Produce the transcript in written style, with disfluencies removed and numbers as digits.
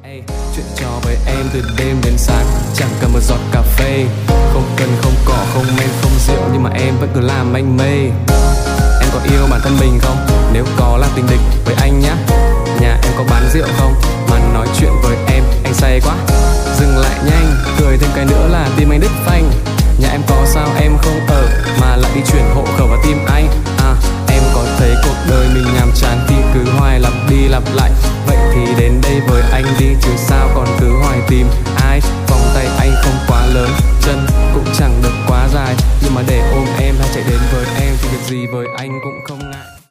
Hey, chuyện trò với em từ đêm đến sáng, chẳng cần một giọt cà phê, không cần không cỏ không men không rượu, nhưng mà em vẫn cứ làm anh mê. Em có yêu bản thân mình không? Nếu có là tình địch với anh nhá. Nhà em có bán rượu không? Mà nói chuyện với em anh say quá. Dừng lại nhanh, cười thêm cái nữa là tim anh đứt phanh. Nhà em có sao em không ở mà lại đi chuyển hộ khẩu vào tim anh. Em có thấy cuộc đời mình nhàm chán khi cứ hoài lặp đi lặp lại. Vậy thì đến đây với anh đi, chứ sao còn cứ hoài tìm ai. Vòng tay anh không quá lớn, chân cũng chẳng được quá dài, nhưng mà để ôm em hay chạy đến với em thì việc gì với anh cũng không ngại.